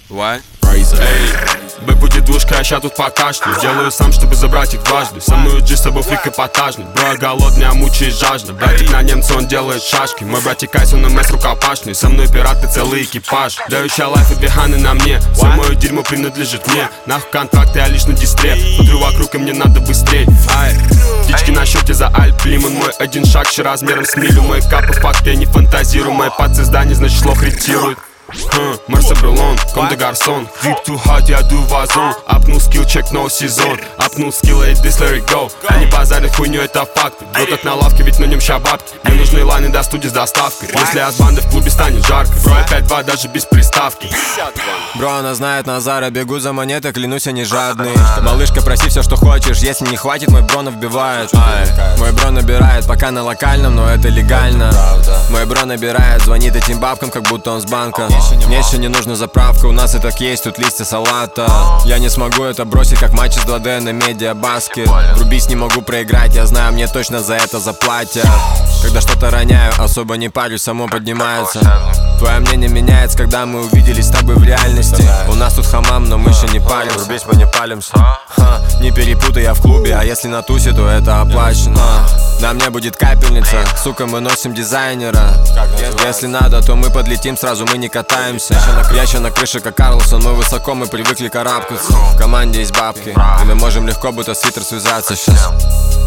What? Эй, бэк будет двушка, а ща тут покашляю. Делаю сам, чтобы забрать их дважды. Со мной G, с собой фрик эпатажный. Бро, голодный, а мучает жажда. Братик на немца, он делает шашки. Мой братик Кайсон, МС рукопашный. Со мной пираты, целый экипаж. Дающая лайф и биханы на мне. Все мое дерьмо принадлежит мне. Нахуй контракты, я лишь на дистре. Смотрю вокруг, и мне надо быстрей. Ай, птички на счете за Альп Лимон. Мой один шаг, ще размером с милю. Мои капы, факты, я не фантазирую. Мои пацы здания, значит, лох ретирует. Марса Брелон, ком де гарсон. Deep too hard, я дую вазон. Апнул скилл, чек, но сезон. Апнул скилл, эй, this let it go. Они базарят хуйню, это факт. Бро как на лавке, ведь на нем ща бабки. Мне нужны лайны до студии с доставкой. Если от банды в клубе станет жарко. Бро, опять 2, даже без приставки. Бро, она знает Назара, бегу за монетой, клянусь, я не жадный. Малышка, проси все, что хочешь, если не хватит, мой бро вбивает. Мой бро набирает, пока на локальном, но это легально. Мой бро набирает, звонит этим бабкам, как будто он с банка. Мне еще не нужна заправка, у нас и так есть тут листья салата. Я не смогу это бросить, как матч из 2D на медиабаскет. Врубись не могу проиграть, я знаю, мне точно за это заплатят. Когда что-то роняю, особо не парюсь, само поднимается. Твое мнение меняется, когда мы увиделись с тобой в реальности. У нас тут хамам, но мы еще не палимся. Врубись, мы не палимся. Не перепутай, я в клубе, а если на тусе, то это оплачено. На мне будет капельница, сука, мы носим дизайнера. Если надо, то мы подлетим, сразу мы не катаемся. Я еще на крыше, как Карлсон, мы высоко, мы привыкли карабкаться. В команде есть бабки, и мы можем легко, будто свитер связаться сейчас.